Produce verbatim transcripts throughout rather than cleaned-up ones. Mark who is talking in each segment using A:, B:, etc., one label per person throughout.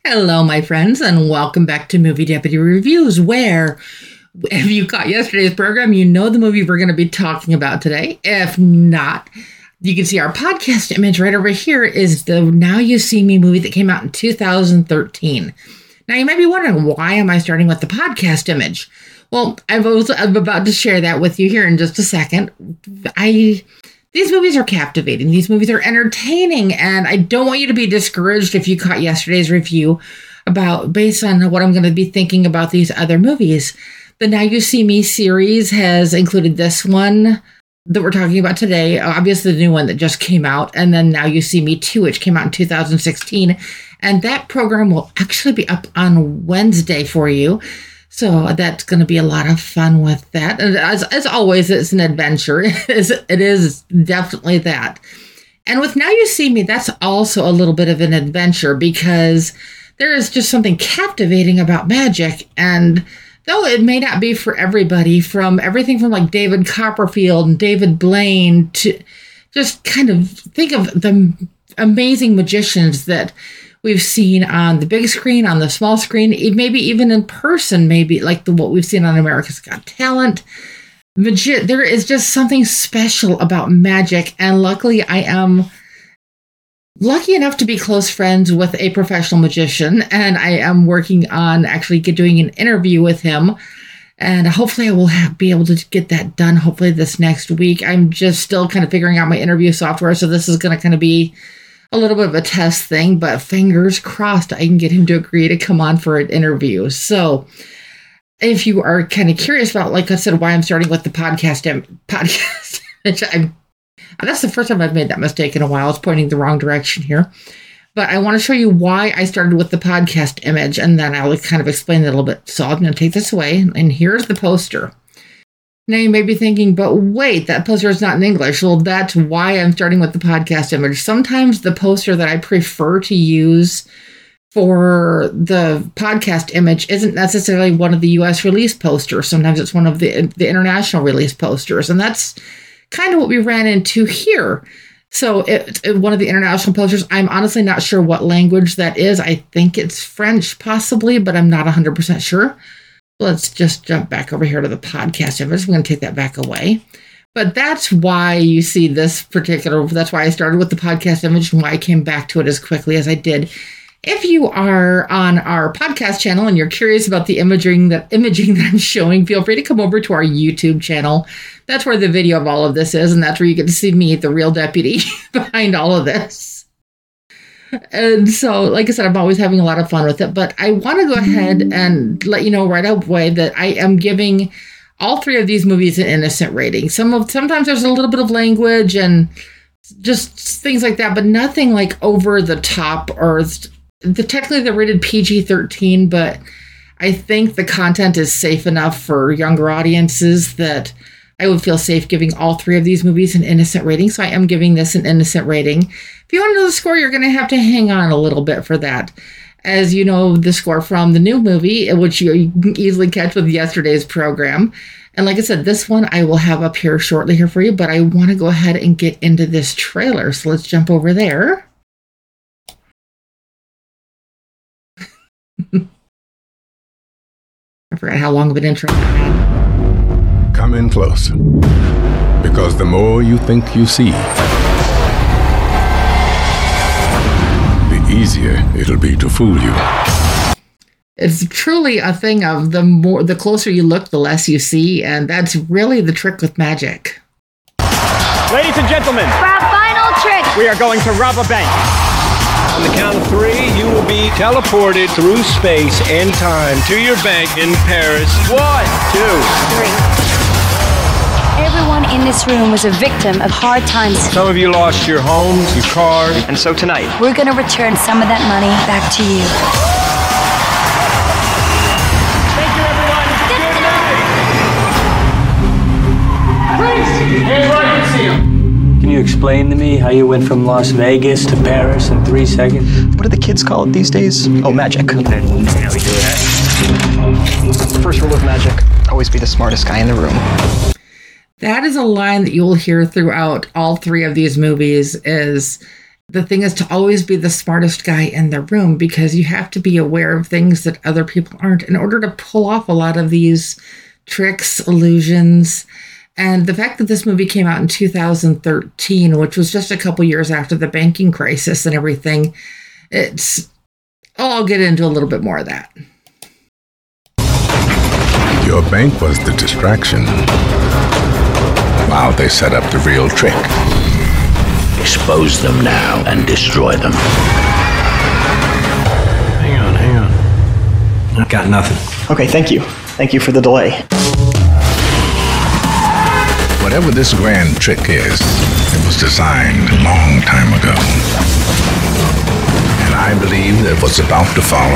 A: Hello, my friends, and welcome back to Movie Deputy Reviews, where, if you caught yesterday's program, you know the movie we're going to be talking about today. If not, you can see our podcast image right over here is the Now You See Me movie that came out in two thousand thirteen. Now, you might be wondering, why am I starting with the podcast image? Well, I've also, I'm about to share that with you here in just a second. I... These movies are captivating. These movies are entertaining, and I don't want you to be discouraged if you caught yesterday's review about, based on what I'm going to be thinking about these other movies. The Now You See Me series has included this one that we're talking about today, obviously the new one that just came out, and then Now You See Me two, which came out in two thousand sixteen, and that program will actually be up on Wednesday for you. So that's going to be a lot of fun with that. And as, as always, it's an adventure. It is, it is definitely that. And with Now You See Me, that's also a little bit of an adventure because there is just something captivating about magic. And though it may not be for everybody, from everything from like David Copperfield and David Blaine to just kind of think of the amazing magicians that we've seen on the big screen, on the small screen, maybe even in person, maybe like the what we've seen on America's Got Talent. Magi- there is just something special about magic, and luckily I am lucky enough to be close friends with a professional magician, and I am working on actually get, doing an interview with him, and hopefully I will have, be able to get that done hopefully this next week. I'm just still kind of figuring out my interview software, so this is going to kind of be a little bit of a test thing, but fingers crossed I can get him to agree to come on for an interview. So if you are kind of curious about, like I said, why I'm starting with the podcast, um, podcast, I'm, that's the first time I've made that mistake in a while. It's pointing the wrong direction here. But I want to show you why I started with the podcast image, and then I'll kind of explain it a little bit. So I'm going to take this away, and here's the poster. Now you may be thinking, but wait, that poster is not in English. Well, that's why I'm starting with the podcast image. Sometimes the poster that I prefer to use for the podcast image isn't necessarily one of the U S release posters. Sometimes it's one of the, the international release posters. And that's kind of what we ran into here. So it, it, one of the international posters, I'm honestly not sure what language that is. I think it's French possibly, but I'm not one hundred percent sure. Let's just jump back over here to the podcast image. I'm going to take that back away. But that's why you see this particular, that's why I started with the podcast image and why I came back to it as quickly as I did. If you are on our podcast channel and you're curious about the imaging that imaging that I'm showing, feel free to come over to our YouTube channel. That's where the video of all of this is, and that's where you get to see me, the real deputy, behind all of this. And so, like I said, I'm always having a lot of fun with it, but I want to go ahead and let you know right away that I am giving all three of these movies an innocent rating. Some of Sometimes there's a little bit of language and just things like that, but nothing like over the top or the, technically they're rated P G thirteen, but I think the content is safe enough for younger audiences that I would feel safe giving all three of these movies an innocent rating. So I am giving this an innocent rating. If you want to know the score, you're going to have to hang on a little bit for that. As you know, the score from the new movie, which you can easily catch with yesterday's program. And like I said, this one I will have up here shortly here for you, but I want to go ahead and get into this trailer. So let's jump over there. I forgot how long of an intro I had.
B: Come in close, because the more you think you see, the easier it'll be to fool you.
A: It's truly a thing of the more, the closer you look, the less you see, and that's really the trick with magic.
C: Ladies and gentlemen,
D: for our final trick,
C: we are going to rob a bank.
E: On the count of three, you will be teleported through space and time to your bank in Paris. One, two,
D: three. Everyone in this room was a victim of hard times.
E: Some of you lost your homes, your cars.
C: And so tonight,
D: we're going to return some of that money back to you.
C: Thank you, everyone.
E: Good night. Please, hands where I can see him.
F: Can you explain to me how you went from Las Vegas to Paris in three seconds?
G: What do the kids call it these days? Oh, magic.
C: Yeah, we do that.
G: First rule of magic, always be the smartest guy in the room.
A: That is a line that you will hear throughout all three of these movies is the thing is to always be the smartest guy in the room, because you have to be aware of things that other people aren't in order to pull off a lot of these tricks, illusions. And the fact that this movie came out in two thousand thirteen, which was just a couple years after the banking crisis and everything, it's, I'll get into a little bit more of that.
B: Your bank was the distraction while they set up the real trick.
H: Expose them now and destroy them.
F: Hang on, hang on. I've got nothing.
G: Okay, thank you. Thank you for the delay.
B: Whatever this grand trick is, it was designed a long time ago. And I believe that what's about to follow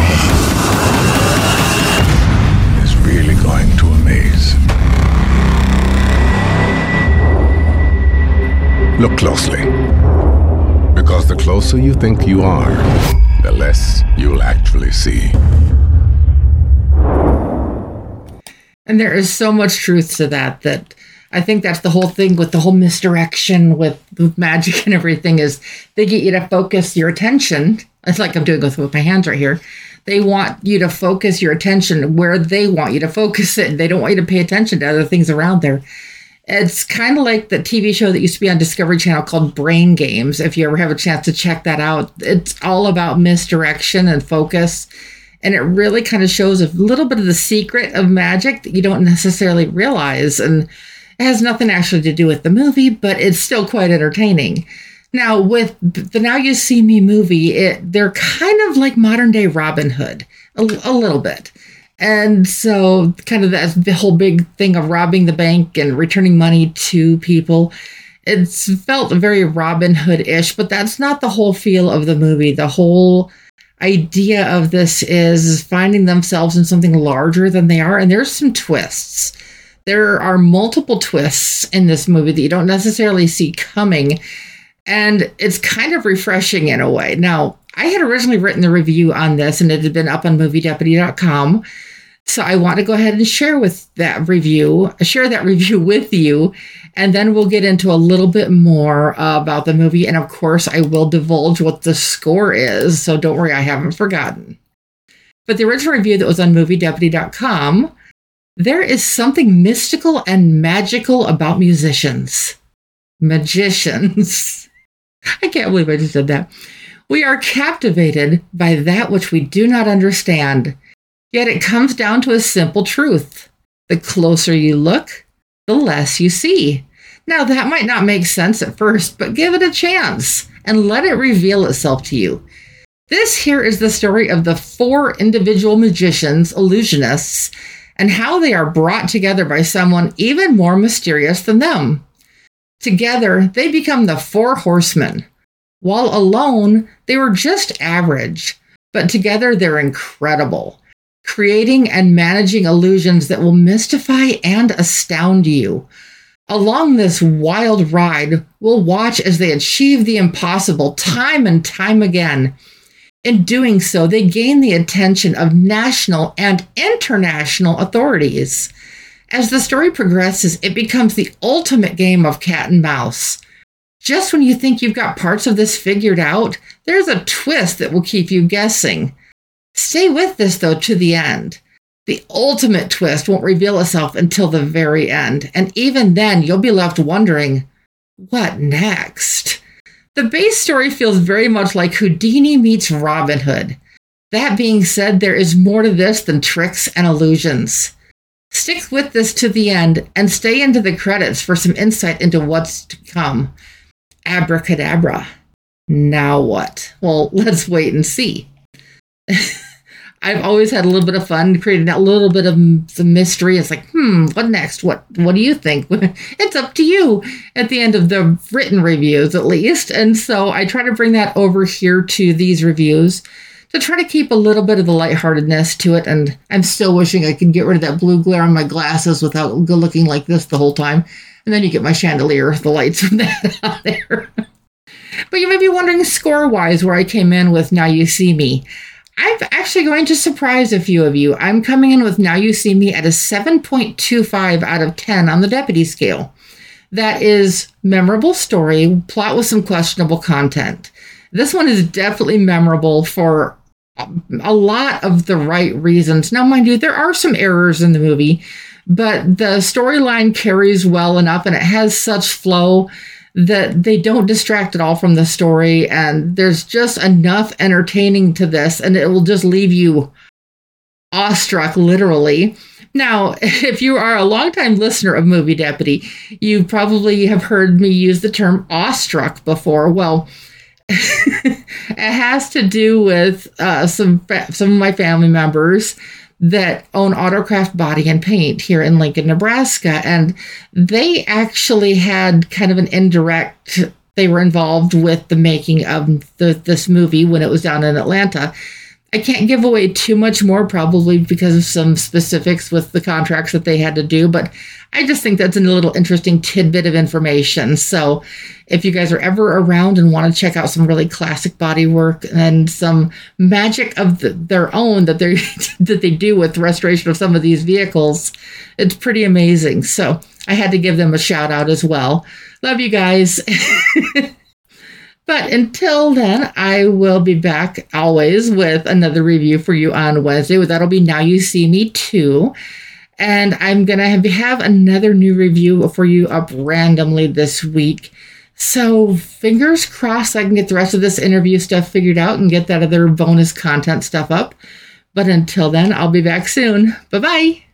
B: is really going to amaze. Look closely, because the closer you think you are, the less you'll actually see.
A: And there is so much truth to that, that I think that's the whole thing with the whole misdirection with, with magic and everything, is they get you to focus your attention. It's like I'm doing with, with my hands right here. They want you to focus your attention where they want you to focus it. They don't want you to pay attention to other things around there. It's kind of like the T V show that used to be on Discovery Channel called Brain Games. If you ever have a chance to check that out, it's all about misdirection and focus. And it really kind of shows a little bit of the secret of magic that you don't necessarily realize. And it has nothing actually to do with the movie, but it's still quite entertaining. Now, with the Now You See Me movie, it, they're kind of like modern day Robin Hood, a, a little bit. And so kind of that, the whole big thing of robbing the bank and returning money to people, it's felt very Robin Hood-ish, but that's not the whole feel of the movie. The whole idea of this is finding themselves in something larger than they are. And there's some twists. There are multiple twists in this movie that you don't necessarily see coming. And it's kind of refreshing in a way. Now, I had originally written the review on this, and it had been up on movie deputy dot com. So I want to go ahead and share with that review, share that review with you, and then we'll get into a little bit more uh, about the movie. And of course, I will divulge what the score is, so don't worry, I haven't forgotten. But the original review that was on movie deputy dot com, there is something mystical and magical about musicians. Magicians. I can't believe I just said that. We are captivated by that which we do not understand. Yet it comes down to a simple truth. The closer you look, the less you see. Now, that might not make sense at first, but give it a chance and let it reveal itself to you. This here is the story of the four individual magicians, illusionists, and how they are brought together by someone even more mysterious than them. Together, they become the Four Horsemen. While alone, they were just average, but together they're incredible, creating and managing illusions that will mystify and astound you. Along this wild ride, we'll watch as they achieve the impossible time and time again. In doing so, they gain the attention of national and international authorities. As the story progresses, it becomes the ultimate game of cat and mouse. Just when you think you've got parts of this figured out, there's a twist that will keep you guessing. Stay with this, though, to the end. The ultimate twist won't reveal itself until the very end, and even then, you'll be left wondering, what next? The base story feels very much like Houdini meets Robin Hood. That being said, there is more to this than tricks and illusions. Stick with this to the end and stay into the credits for some insight into what's to come. Abracadabra. Now what? Well, let's wait and see. I've always had a little bit of fun creating that little bit of the mystery. It's like, hmm, what next? What What do you think? It's up to you at the end of the written reviews, at least. And so I try to bring that over here to these reviews to try to keep a little bit of the lightheartedness to it. And I'm still wishing I could get rid of that blue glare on my glasses without looking like this the whole time. And then you get my chandelier, the lights from that on there. But you may be wondering score-wise where I came in with Now You See Me. I'm actually going to surprise a few of you. I'm coming in with Now You See Me at a seven point two five out of ten on the deputy scale. That is memorable story, plot with some questionable content. This one is definitely memorable for a lot of the right reasons. Now, mind you, there are some errors in the movie, but the storyline carries well enough and it has such flow that they don't distract at all from the story. And there's just enough entertaining to this, and it will just leave you awestruck, literally. Now, if you are a longtime listener of Movie Deputy, you probably have heard me use the term awestruck before. Well, it has to do with uh, some fa- some of my family members that own Autocraft Body and Paint here in Lincoln, Nebraska. And they actually had kind of an indirect, they were involved with the making of the, this movie when it was down in Atlanta. I can't give away too much more, probably because of some specifics with the contracts that they had to do, but I just think that's a little interesting tidbit of information. So if you guys are ever around and want to check out some really classic body work and some magic of the, their own that they that they do with the restoration of some of these vehicles, it's pretty amazing. So I had to give them a shout out as well. Love you guys. But until then, I will be back always with another review for you on Wednesday. That'll be Now You See Me Too. And I'm going to have, have another new review for you up randomly this week. So fingers crossed I can get the rest of this interview stuff figured out and get that other bonus content stuff up. But until then, I'll be back soon. Bye-bye.